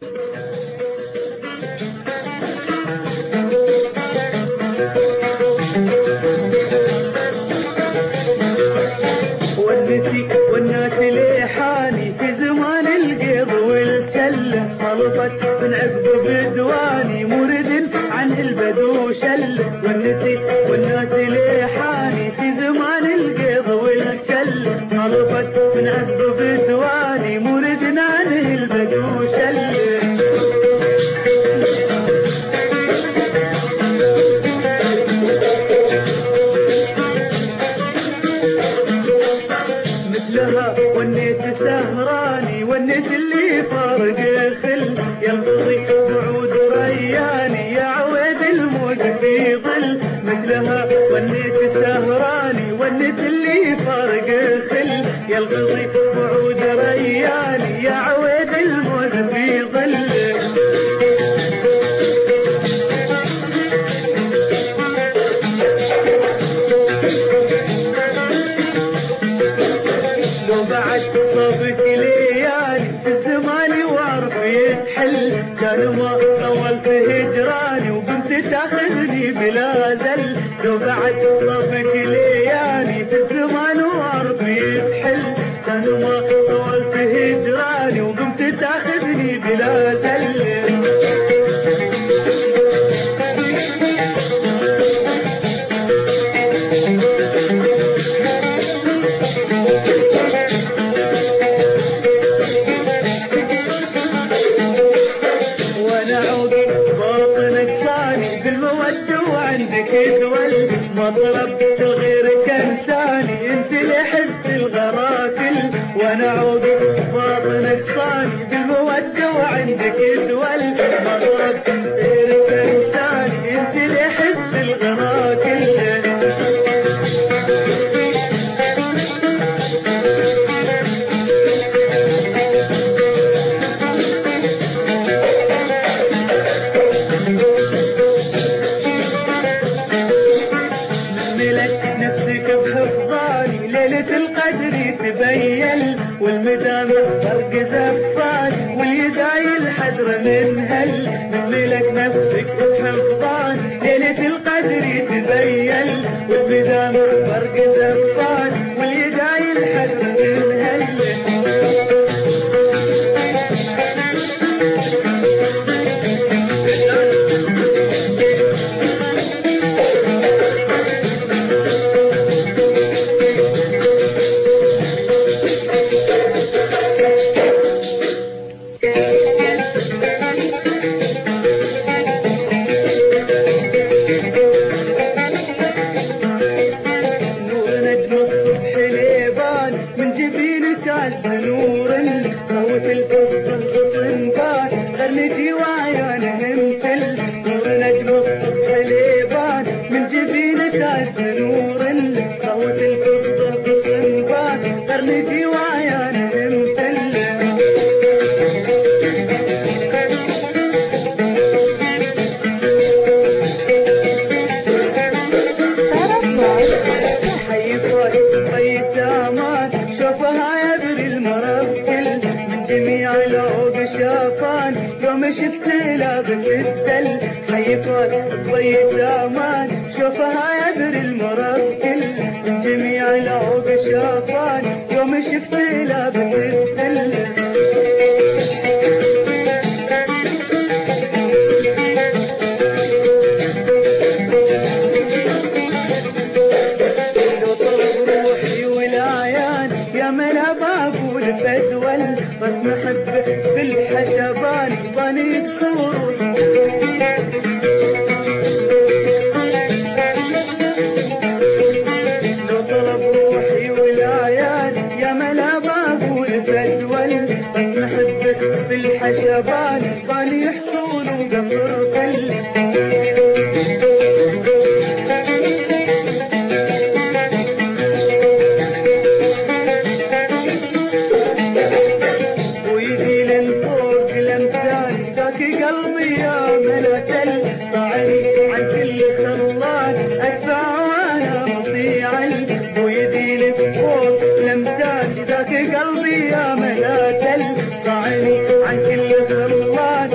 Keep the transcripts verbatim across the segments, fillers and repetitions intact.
ونسي والناس ليحاني في زمان القيض والشله، خلصت من عقب بدواني مرد عن البدو شله. ونسي والناس ليحاني في زمان القيض والشله، خلصت من عقب بدواني مرد عن البدو شله. ونيت سهراني ونيت اللي فارق خل، ينقضي وعود رياني يا عويد الموج في ظل. مثلها ونيت سهراني ونيت اللي فارق خل، ينقضي وعود رياني يا عويد الموج في ظل. صابك ليالي في الزمان وعرف يتحل، كان ما طولت هجراني وقمت تاخذني بلا زل. لو بعد صابك ليالي في الزمان وعرف يتحل، كان ما طولت هجراني وقمت تاخذني بلا زل. مطرب الغير كان ثاني انت لحس الغراكل، وانا عودي باطنك صاني بالمودة وعندك دول. مطرب الغير كان ثاني انت لحس الغراكل. ليلة القدر تبين والمدام فرق زفان، واليداي الحدر من هل ملك نفسك حفظان. ليلة القدر تبين والمدام فرق زفان، واليداي الحدر من هل. نور صوت القطن بان غرنتي وعيانهم فل. نور نجم الصبح ليبان من جبينك عز نور صوت القطن بان غرنتي وعيانهم فل. جميع العود شافان يوم شفت لابس الدل، حيفات ضيت امان شوفها يدري المرسل. جميع العود شافان يوم شفت لابس الدل. بس محبه بالحشبان ضني بصور. لو طلب روحي والعيان يا ملا بقول فدول. بس محبه بالحشبان ضني حصول وقصر قل. قلبي يا ملتل طعني عن كل خلان ادفع وانا مطيعا ويدي لفوق لمسان ذاك قلبي يا ملتل طعني عن كل خلان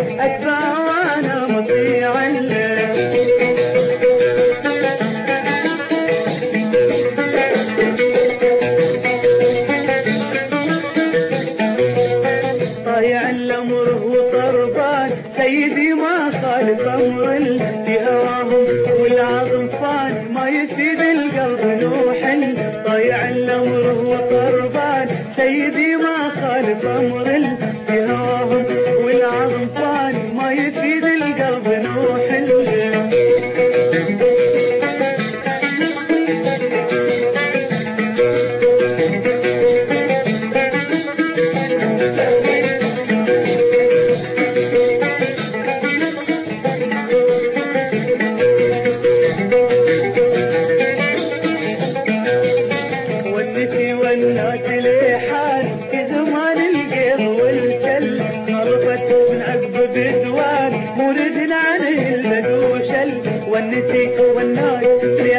سيدي ما خالف امر في هواهم والعظم فان ما يفيد القلب نوح ضايع الامر وقربان سيدي ما خالف امر في هواهم والعظم فان ما يفيد القلب نوح والناس لحال في زمان القيض والكل خربت من عقب بدوان مورد عليه المدوشل والنسي والناس